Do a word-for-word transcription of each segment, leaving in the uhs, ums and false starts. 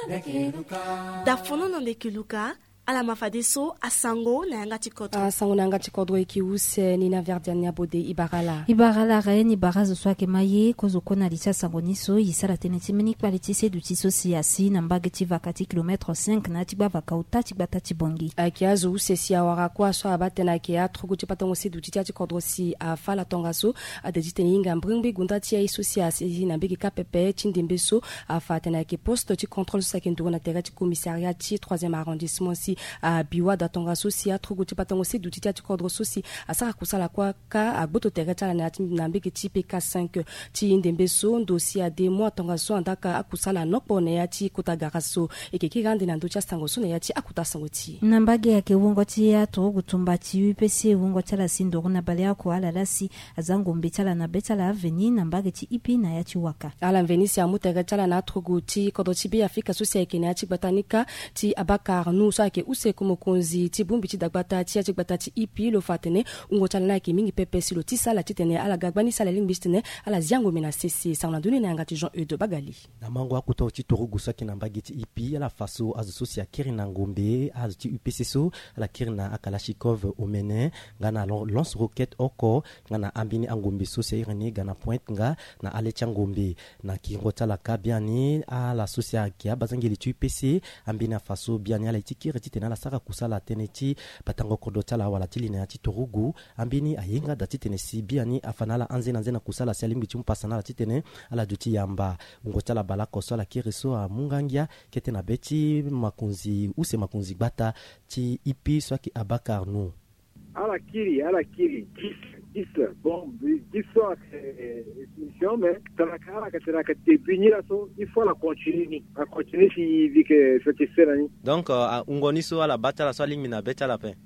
da fono no lekiluka ala mafadeso asango na yanga chikoto asango na yanga chikodo ikiuse ni na verdiania bode ibarala ibarala re ni barazo swake maye kozo kona licha sango niso isara tene timeni quality se du tiso siasi na mbage vakati kilomètre cinq na tiba vakauta tiba tatibongi akiazo usesi awara kwa so abatena ke atro guti patongo se du titia chikodo si afala tongaso adejite ninga mbringbi gunda tia iso siasi na mbege kapepe chindimbeso afatena ke poste ti contrôle sakendo na terre ti commissariat ti troisième arrondissement si a biwa datonga sosi a trugo tipatongo se du titia tikodro sosi a saka kusala kwa ka a boto tereta na na mbeke ti P K cinq ti ndembeso ndosi a de mois tonga so andaka akusala nokpo ne ya ti kota garaso ekeki gande na ndo cha sango so ne ya ti akuta sango ti nambage ya ke wongo ti ya to gutumba ti U P C wongo chala sindo na balea ko ala lasi azango mbetala na betala aveni nambage ti ipi na ya ti waka ala venisi a mutereta na trugo ti kodo ti bi Afrika sosi ekene ya ti batanika ti Abakar nu so ke use como konzi ti bumbi ti dagbata ti ti gbata ti ipi lo fatene ungo chala na ke mingi pepe si lo ti sala ti tene ala gagbani sala lingbistene ala ziango mena sisi sauna duni na ngati Jean Eude Bagali na mango akuta ti torugu saki na mbagi ti ipi ala faso azu sosia kirina ngombe azu ti U P C so ala kirina akalashikov omene ngana lance roquette oko ngana ambini angombe sosia irene gana point nga na alecha ngombe na kingo chala ka biani ala sosia kia bazangeli ti U P C ambina faso biani ala ti kiri ti tene ala saka kusala tene ti patango kodo chala wala ti lina ti torugu ambini ayenga da ti tene si biani afanala anzena nzena kusala salimbi ti mpasana la ti tene ala duti yamba ungo chala bala koso ala kiriso a mungangia kete na beti makunzi use makunzi gbata ti ipi swaki Abakar nu ala kiri ala kiri Isla, bon, l'histoire c'est mission, mais dans la cara que c'est la début là, il faut la continuer, la continuer si dit que ce qui fait là. Donc, on connaît ça à la bataille, la soirée mina bête à la fin.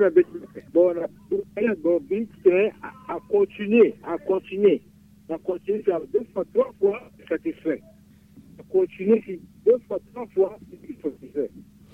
Bon, la bon, c'est à continuer, à continuer, à continuer faire deux fois, trois fois, satisfait. À continuer si deux fois, trois fois, satisfait.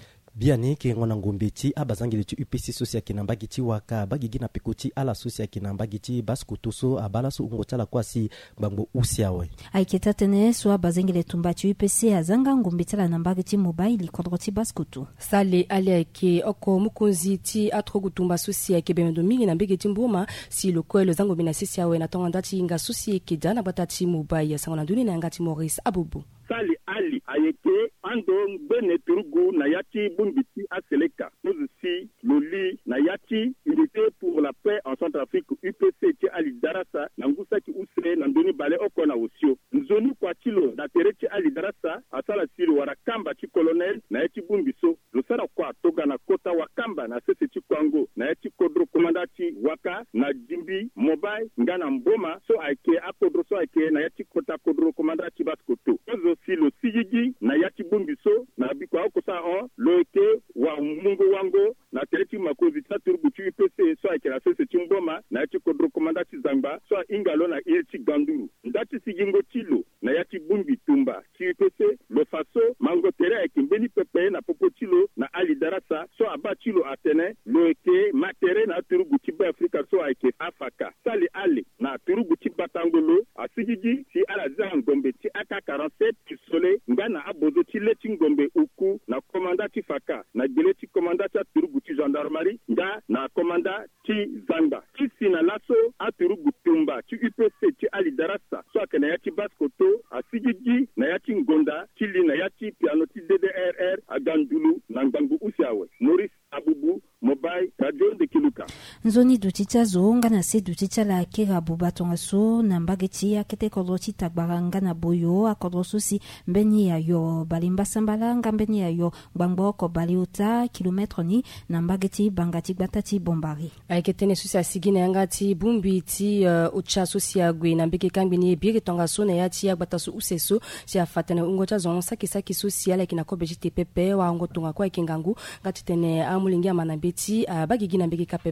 Biani ke ngona ngombe ti abazangeli ti U P C sosia kinamba giti waka bagigi na pekoti ala sosia kinamba giti baskutoso abala so ngotala kwasi bambo usiawe aiketa tene so abazangeli tumba ti U P C azanga ngombe tala namba giti mobile kodroti baskutu sale ale ke oko mukonzi ti atrogu tumba sosia ke bemendo mingi na mbege ti mbuma si lokoelo zango bina sisia we na tonga ti nga sosia ke dana batati mobile sangona duni na ngati Maurice Abubu sali ali ayeke ando bene turugu na yati bumbiti aseleka nous aussi loli na yati unité pour la paix en Centrafrique U P C ti ali darasa na ngusa ki usre na ndoni bale oko na osio nzoni kwa tilo na tereti ali darasa asala silo wara kamba ti colonel na yati bumbiso losara kwa toga na kota wa kamba na sese ti kwango na yati kodro komandati waka na dimbi mobile ngana mboma so aike akodro so aike na yati kota kodro komandati baskoto silo sijiji na yati bumbiso na bikwa okosa on loke wa mungu wango na tereti makozi tatu buti U P C so akira sese timboma na yati kodro komandati zamba so ingalo na irti ganduru ndati sijingo tilo na yati bumbi tumba ti U P C lo faso mango tere akimbeni pepe na popo tilo na ali darasa so aba tilo atene loke matere na turugu ti Afrika so ake afaka sali ali na turugu ti batangolo asijiji ti ala zangombe ti aka quarante-sept ti sole ngana abozo ti leti ngombe uku na komanda ti faka na gele ti komanda ti turugu ti gendarmerie nga na komanda ti zanga ti sina laso aturugu tumba ti U P C ti ali darasa so akena yati baskoto asijiji na yati ngonda ti li na yati piano ti D D R R agandulu na ngangu usiawe Maurice Abubu mobile radio de Kiluka nzoni duticha zonga na se duticha la kera bubatonga so na mbageti akete kodoti tagbaranga na boyo akodroso si mbeni ya yo balimba sambalanga mbeni ya yo bangbo ko baliuta kilometre ni na mbageti bangati batati bombari aiketene susi asigine yangati bumbi ti uh, ucha sosia gwe na mbeke kambini bire tonga so na yati agbata so useso si afatana ungocha zon saki saki social kina ko bejite pepe wa ngotonga kwa kingangu ngati tene amulingia manambeti uh, bagigi na mbeke kapepe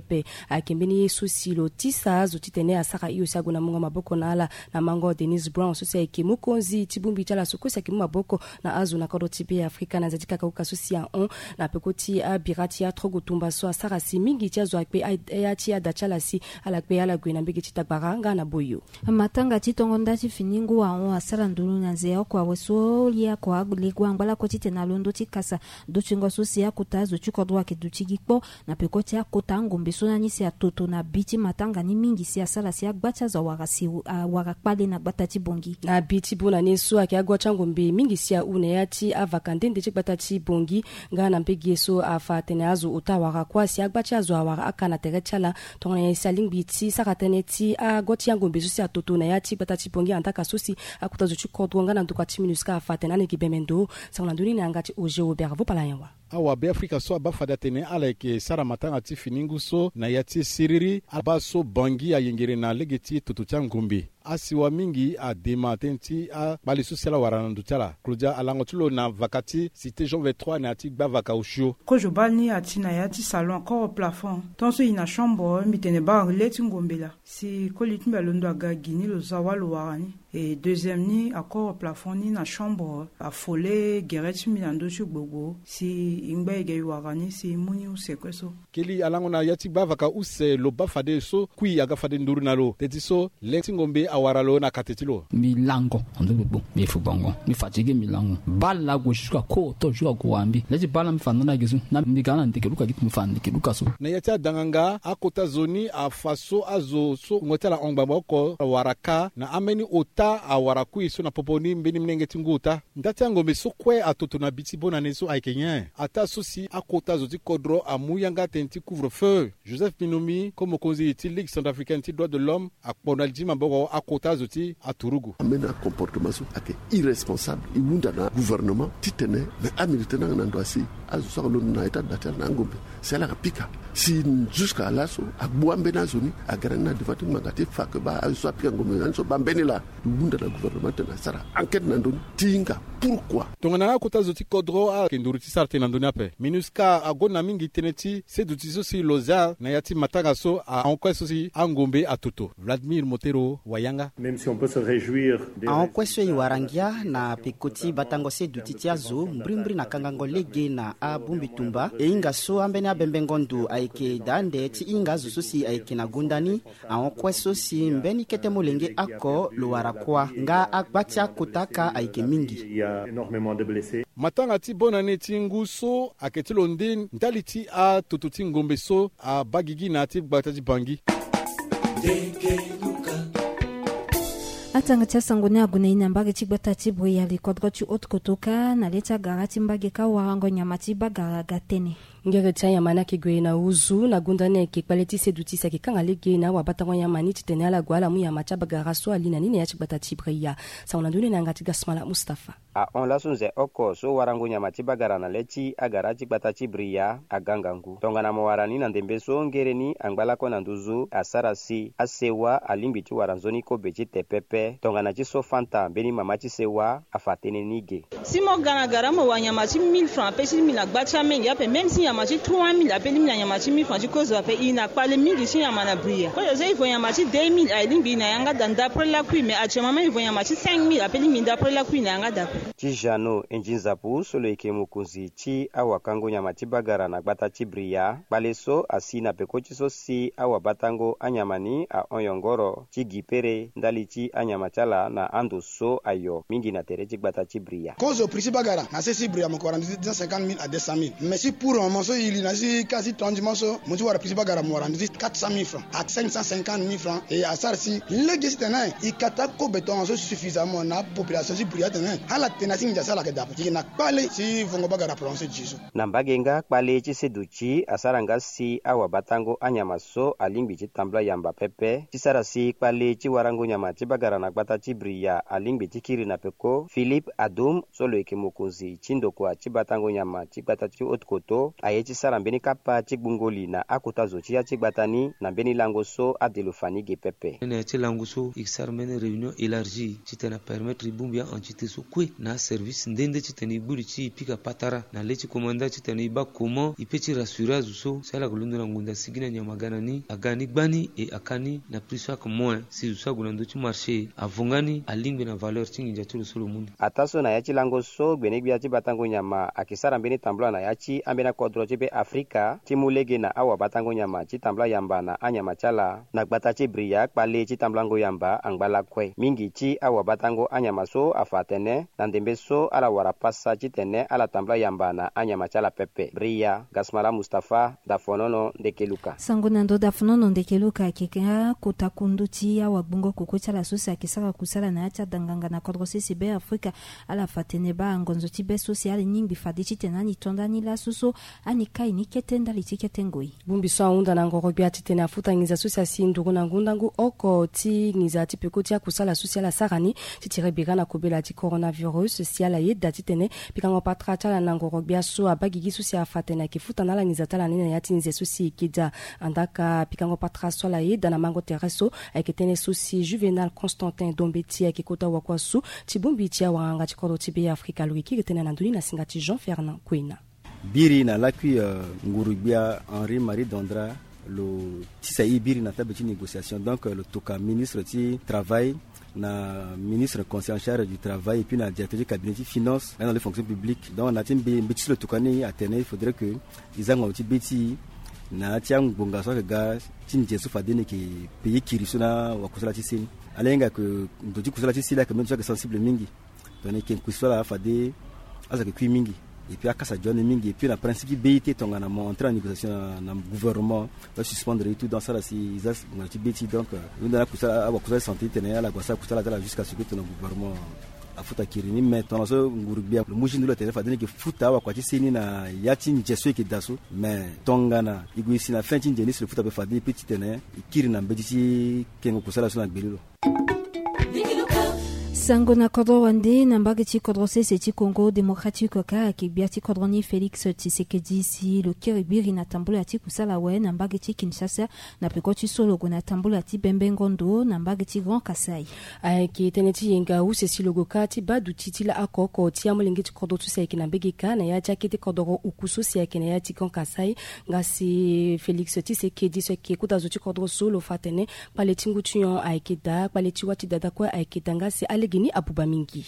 akembeni susi lo tisa zo titene asaka iyo sago na mungo maboko na ala na mango Denise Brown susi ekimukonzi tibumbi chala sukosi akimu maboko na azu na kodo tipe Afrika na zadika kauka susi ya on na pekoti a birati ya trogo tumba so asara si mingi tia zo akpe ya tia dachala si ala kpe ala gwe na mbege chitakbaranga na boyo matanga chitongonda chifiningu wa on asara ndulu na nzeo kwa weso lia kwa legwa ngala ko titena londo tikasa dochingo susi ya kutazo chikodwa ke duchigikpo na pekoti ya kotango mbeso na nisi ya toto na biti matanga ni mingi si asala si agbacha za warasi uh, warakpale na gbata bongi na biti bona neso akiagwa chango mbe mingi si ya une yati avakande ndeche gbata bongi ngana mpegi so afatene azo utawara kwa si agbacha zo awara akana terechala tongana yesa lingbiti sakateneti agoti yango mbeso si ya toto na yati gbata bongi antaka susi akutazo chikodwa ngana ndukati minuska afatene ane kibemendo sanlanduni na ngati oje obert vopala yawa awa be Afrika so abafada tene ala ke sara matanga ti finingu so na yati siriri abaso bangi ayengere na legeti tutucha ngumbi asiwa mingi a dema tenti a bali sosiala warana ndutala kluja alangotulo na vakati cité Jean vingt-trois na ati gba vaka ushio ko jobali ati na yati salon encore au plafond tonso ina chambre mitene ba leti ngombela si kolit mbalondo aga gini lo zawalo warani et deuxième ni encore au plafond ni na chambre a folé gereti milando chugbogo si ingba ege warani si muni usekweso keli alango na yati gba vaka use lo bafade so kui aga fade nduru nalo teti so leti ngombe awaralo na katetilo milango ndobebo mifubongo mifajige milango bala gushuka ko to juka kuambi leji bala mfandana gizu na migana ndikeluka gitu mfandi keluka so na yacha danganga akota zoni afaso azo so ngotela ongbamba ko waraka na ameni ota awaraku iso na poponi mbeni mnenge tinguta ndati ngombe so kwe atoto na biti bona neso aikenya ata sosi akota zoti kodro amuyanga tenti couvre feu Joseph Minomi comme konzi iti Ligue centrafricaine ti droit de l'homme akponalji mamboko akota zoti aturugu amena comportement so ake irresponsable imunda na gouvernement titene mais amilitena na ndoasi azu sa lo na état d'atel na ngombe c'est la pika si jusqu'à là so agbuambe na zoni agrana devant magati fak ba azu sa pika ngombe nso bambeni la imunda na gouvernement na sara enquête na ndoni tinga pourquoi tongana akota zoti kodro a kenduruti sarte na ndoni ape minuska agona mingi teneti seduti so si loza na yati matanga so a enquête so si angombe atuto Vladimir Motero wayanga même si on peut se réjouir en question iwarangia na pekoti batango se dutitiazo mbrimbri na kangango lege na abumbitumba e inga so ambene abembengondu aike dande ti inga zususi aike na gundani en question si mbeni kete molenge ako lowarakwa nga akbatia kotaka aike mingi il y a énormément de blessés matanga ti bonane ti nguso aketilo ndin ndaliti a tututi ngombe so a bagigi na ti gbata ti bangi atanga tia sangone agune ina mbage chigbata chibwe yali kodro chi otkotoka na leta garati mbage ka warango nyamati bagara gatene ngere tia yamana kigwe na uzu na gundane ke kwaliti seduti sa ke kanga lege na wabatango yamani titene ala gwala mu yamacha bagara so alina nini ya chigbata chibwe ya saunandune na ngati Gasmala Mustafa a on la sunze oko so warango nyamati bagara na lechi agara chigbata chibria agangangu tongana mo warani na ndembe so ngereni angbala ko na nduzu asarasi asewa alimbiti waranzoni ko beji tepepe tongana chi so fanta beni mama chi sewa afatene nige simo gana gara mo wanyama chi mille francs pe chi mille agbacha mengi ape même si yama chi trois mille ape limna yama chi mille francs chi kozo ape ina pale mingi chi yama na bria ko yo zai fo yama chi deux mille ai limbi na yanga danda pour la kui mais achema mai fo yama chi cinq mille ape limbi da pour la kui na yanga da chi jano enjinza pu solo ike mukuzi chi awakango nyama chi bagara na gbata chi bria baleso asina pe ko chi so si awabatango anyamani a onyongoro chi gipere ndali chi anyama chala na ando so ayo mingi na tere chigbata chibria kozo prisi bagara na sesi bria mo kwara cent cinquante mille à deux cent mille mais si pour un morceau il na si quasi trente morceaux mo ti wara prisi bagara mo wara quatre cent mille francs à cinq cent cinquante mille francs et à ça si legis tena ikata ko beton so suffisamment na population si bria tena ala tena sinja sala ke dapo ti na pale si vongo bagara prononcer jiso na mbagenga pale chi seduchi asaranga si awa batango anyama so alimbi chi tambla yamba pepe chi sarasi pale chi warango nyama chi bagara na gbata chibria alingbi tikiri na peko Philippe Adum solo eke mokozi chindoko a chibatango nyama chibata chi otkoto a aye ti sara mbeni kapa ti gbungoli na akota zo ti ya ti gbatani na mbeni lango so Abdelofani Gepepe. Ene ti lango so ik sara mbeni réunion élargie ti tene permettre bumbia entité so kwe na service ndende ti tene buri ti pika patara na le ti commanda ti tene ba comment ipe ti rassurer zo so sala golondo na ngunda sigina nyamagana ni agani gbani e akani na prix chaque mois si zo golondo ti marché avongani alingbe na valeur ti nginja ti lo solo mundi. Ataso na ya ti lango so gbeni gbia ti batango nyama akisara mbeni tambla na ya ti ambena kodro ti be Afrika ti mulege na awa batango nyama ti tambla yamba na anyama chala na gbata ti bria kpale ti tamblango yamba angbala kwe mingi ti awa batango anyama so afatene na ndembe so ala wara pasa ti tene ala tambla yamba na anyama chala pepe bria Gasmala Mustafa dafonono ndekeluka sango nando dafonono ndekeluka keka kotakundu ti awa gbungo koko ti ala so si akisara kusala na ya ti adanganga na kodro si si be Afrika ala fatene ba angonzo ti be so si ala nyingbi fade ti tene ani tonda ni la suso ani kai ni kete ndali ti kete ngoi bumbi so aunda na ngoro bia ti tene afuta ngiza so si asi ndugu na ngundangu oko ti ngiza ti peko ti akusala so si ala sarani ti tire bira na kobela ti coronavirus si ala yeda ti tene pikango patra ti ala na ngoro bia so abagigi so si afatene ki futa na la ngiza tala nina ya ti nze so si kida andaka pikango patra so ala yeda na mango tereso ayeke tene so si Juvenal Constantin Dombe ti ayeke kota wakua su ti bumbi ti awanga ti kodro ti be Afrika lo yeki tene na nduni na singa ti Jean Fernand Kwena biri na lakui uh, ngurubia Henri Marie Dondra lo tisa i biri na table ti négociation donc le toka ministre ti travail na ministre conseiller en charge du travail et puis na directeur du cabinet de finance dans les fonctions publiques donc na tin be mbiti le tokani atene il faudrait que izanga ti beti na tiang bonga so ga tin jesu fadene ki pays kirisuna wa kusala ti sini alenga que ndoti kusala ti sila que même so que sensible mingi donc ken kusala fade aza que mingi et puis akasa John mingi et puis la principe B I T tonga na entrer en négociation na gouvernement va suspendre et tout dans ça là si izas ngati beti donc on a kusala wa kusala santé tene ala kwasa kusala tala jusqu'à ce que ton gouvernement afuta kirini mais ton so ngurubia le mujindu le tele fadene que futa wa kwati sini na yati njeso ke daso mais tonga na iguisi na fin ti njenis le futa be fadene petit tene kirina mbedi kengo kusala so na gbelilo sango na kodro wande na mbage ti kodro sese ti Congo démocratique ka ayeke gbia ti kodro ni Félix Tshisekedi si lo kiri biri na tambolo ya ti kusala awe na mbage ti Kinshasa na peko ti so logo na tambolo ya ti Bembe Ngondo na mbage ti Grand Kasai ayeke tënë ti yenga use si logo ka ti ba duti ti la akoko ti amolenge ti kodro so si ayeke na mbege ka na ya ti akete kodro uku so si ayeke na ya ti Grand Kasai nga si Félix Tshisekedi so ayeke kuta zo ti kodro so lo fa tënë kpale ti ngu ti yon ayeke da kpale ti wâ ti dada kue ayeke da nga si ale gini abuba mingi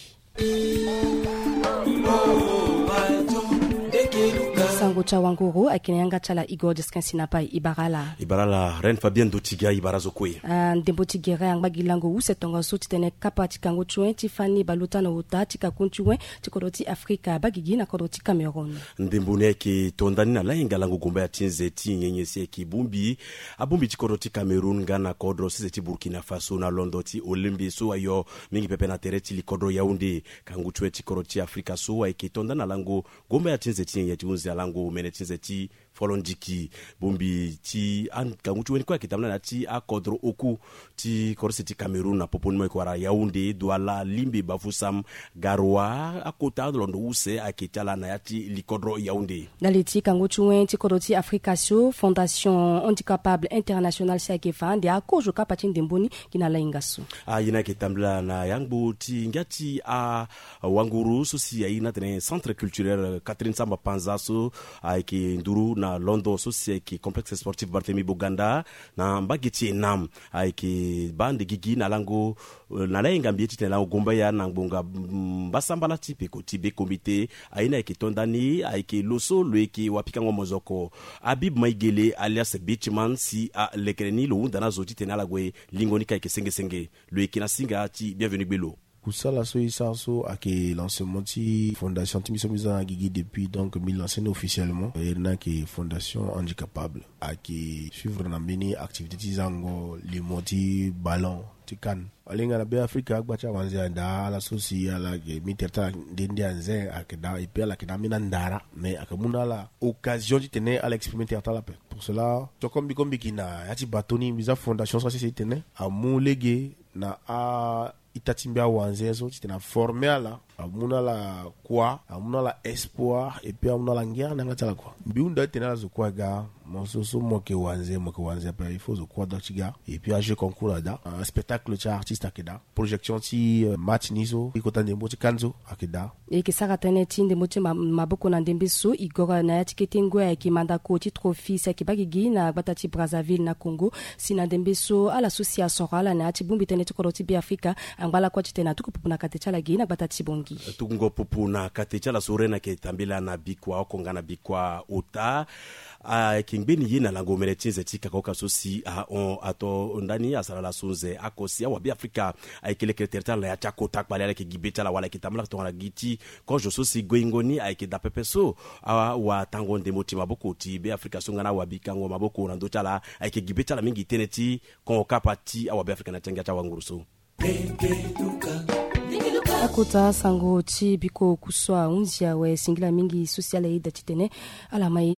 sango cha wanguru akina yanga chala Igor Descansina pai ibarala ibarala ren Fabien Dotiga ibarazo kwe uh, ndembo tigere yang bagilango u setonga so titene kapa tikango chuen tifani baluta na uta tikakunchuen tikoroti Afrika bagigi na koroti Cameroon ndembo ne ki tondani na lainga lango gomba ya tinze ti nyenyese ki bumbi abumbi tikoroti Cameroon ngana kodro sise ti Burkina Faso na Londo ti Olimbi so ayo mingi pepe na tereti li kodro Yaoundé kangu chue tikoroti Afrika so ay ki tondana lango gomba ya tinze ti nyenyeti unzi lango mene tinze ti folondiki bumbi ti an kangutu weni kwa kitamna na ti akodro oku ti korse ti Cameroon na poponi mo kwara Yaoundé Douala Limbe Bafoussam Garoua akota Londo use akitala na yati likodro Yaoundé daliti kangutu weni ti kodro ti Africa so Fondation Handicapable International Sakefa ndi akojo kapati ndemboni kina la ingaso a yina kitamla na yangbu ti ngati a wanguru so si ayina tene centre culturel Catherine Samba Panza so ayki nduru na Londo so si ayki complexe sportif Barthélemy Boganda na mbagiti nam ayki bande gigi na lango na lainga mbieti tene lango gomba ya na ngbonga basambala ti pe ko ti be comité ayina ayki tondani ayki loso loeki wapika ngomozoko Habib Maigele alias Beachman si a lekreni lo unda na zoti tene alagwe lingoni ka ke senge senge loeki na singa ti bienvenue belo kusala so isa so ake lancement ti fondation ti miso miso gigi depuis donc mi lancé officiellement et na ke fondation handicapable ake suivre na mbeni activité ti zango li moti ballon ti kan alinga na be Afrika gbacha wanze da la sosi ala ke miterta ndindi anze ake da ipe ala ke na mina ndara mais ake muna la occasion ti tene ala expérimenter ta la paix pour cela to kombi kombi kina yati batoni miza fondation so si tene amu lege na a itatimbia wanzezo titena formé ala amuna la quoi amuna la espoir et puis amuna la guerre nanga tala quoi biunda tena zo quoi ga monsoso moke wanze moke wanze pa il faut zo quoi dotiga et puis age concours là un spectacle cha artiste akeda projection ti match nizo ikotande moti kanzo akeda e ke saka tene tinde moti maboko na ndembeso igora na tiketengwe ya kimanda ko ti trophy sa kibagi na batati Brazzaville na Congo sina ndembeso ala association ala na ti bumbi tene tikoroti bi Afrika angala kwa tena tukupuna katechala gina batati bongi tukungo pupuna katechala sorena ke tambila na bikwa okongana bikwa uta a kingbeni yina lango meretinze tika koka sosi a on ato ndani asala la sunze akosi awa bi Afrika aikele kreterta la ya chako takbale ke gibeta la wala kitamla to na giti ko jo sosi goingoni aike da pepeso awa wa tango ndemoti maboko ti be Afrika songana wa bikango maboko na ndochala aike gibeta la mingi teneti ko kapati awa bi Afrika na tenga cha wanguruso akota sango chi biko kuswa unzia we singila mingi sociale ida titene ala mai